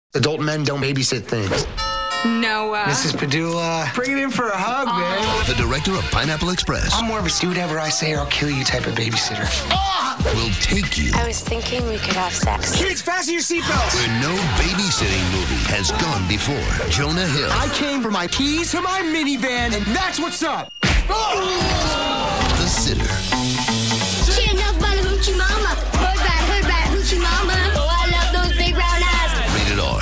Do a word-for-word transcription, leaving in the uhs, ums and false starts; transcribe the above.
Adult men don't babysit things. Noah. Missus Padula, bring it in for a hug, oh. man. The director of Pineapple Express. I'm more of a do whatever I say or I'll kill you type of babysitter. Oh! Will take you. I was thinking we could have sex. Kids, fasten your seatbelts. Where no babysitting movie has gone before. Jonah Hill. I came for my keys to my minivan, and that's what's up. Oh!